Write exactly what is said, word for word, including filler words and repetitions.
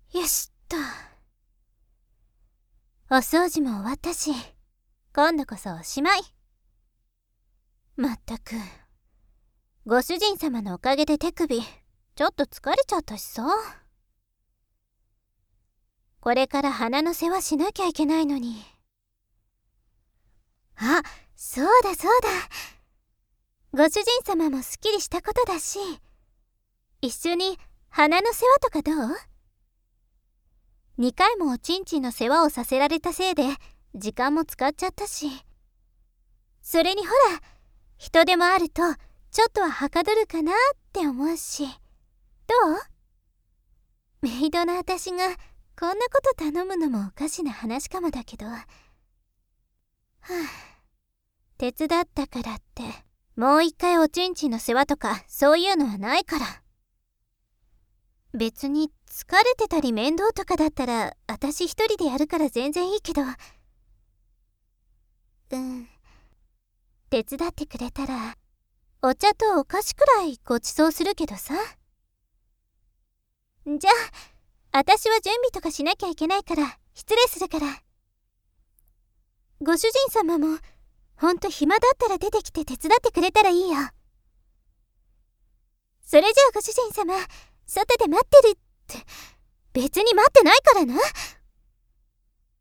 よしっと。お掃除も終わったし、今度こそおしまい。まったく、ご主人様のおかげで手首、ちょっと疲れちゃったしさ。これから花の世話しなきゃいけないのに。あ、そうだそうだ。ご主人様もすっきりしたことだし、一緒に花の世話とかどう？にかいもおちんちんの世話をさせられたせいで時間も使っちゃったし、それにほら、人手もあるとちょっとははかどるかなって思うし。どう？メイドの私がこんなこと頼むのもおかしな話かもだけど、はぁ、手伝ったからってもう一回おちんちんの世話とかそういうのはないから。別に疲れてたり面倒とかだったら私一人でやるから全然いいけど、うん手伝ってくれたらお茶とお菓子くらいごちそうするけどさ。じゃあ私は準備とかしなきゃいけないから失礼するから。ご主人様もほんと暇だったら出てきて手伝ってくれたらいいよ。それじゃあご主人様、外で待ってるって。別に待ってないからな。